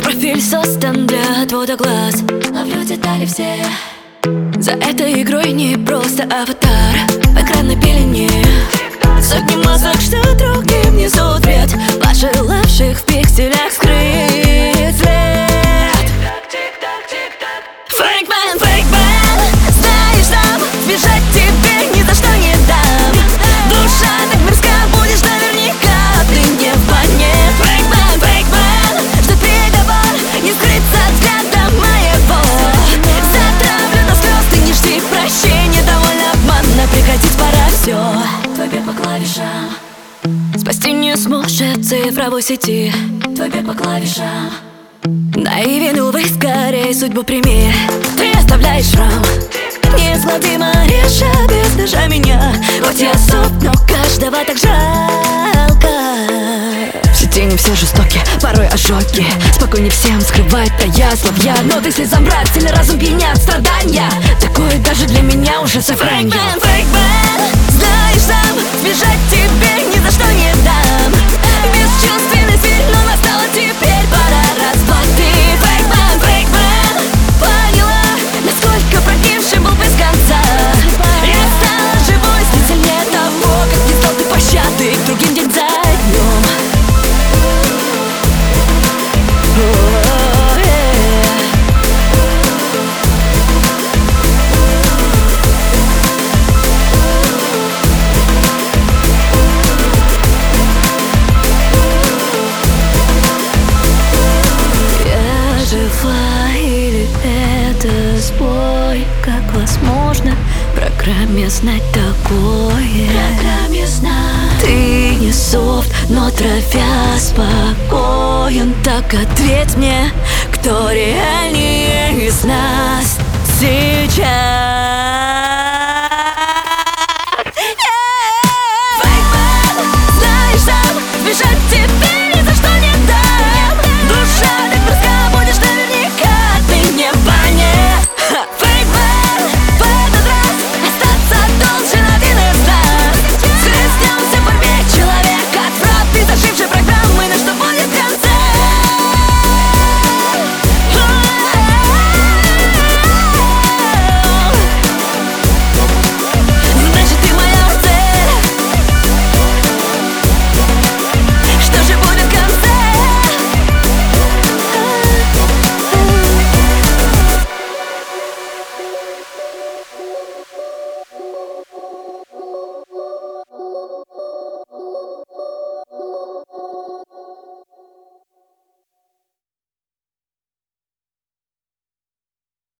профиль создан для отвода глаз. Ловлю детали все. За этой игрой не просто аватар в экранной пелене. Сотни масок, что другим несут вред, пожелавших в пикселях скрыть след. Фейкмен, фейкмен, знаешь, там сбежать тебе ни за что не дам. Душа так мерзка, будешь наверняка ты не в бане. Фейкмен, фейкмен, что переговор не скрыться взглядом моего. Затравлю до слез, ты не жди прощения, довольно обманно, прекратить пора все. Твой бег по клавишам спасти не сможет цифровой сети. Твой бег по клавишам наивен, увы, скорее судьбу прими. Ты оставляешь шрам, неизгладимо реша без ножа меня. Вот я суд, но каждого так жалко. В сети не все жестоки, порой ожоги. Спокойнее всем скрывает таязловья. Но ты слезам, брат, сильный разум пьянят страдания. Такое даже для меня уже сохранье. Фейкмен, фейкмен, знаешь сам, сбежать тебе ни за что не дам. Бесчувственный зверь, но настала теперь пора расплаты. Фейкмен, фейкмен, поняла, насколько прогнившим был без конца. Я стала живой, стать сильнее того, как не стал ты пощады к другим день за днем. Или это сбой? Как возможно в программе знать такое? Программе знать. Ты не софт, но трафя спокоен. Так ответь мне, кто реальнее из нас сейчас?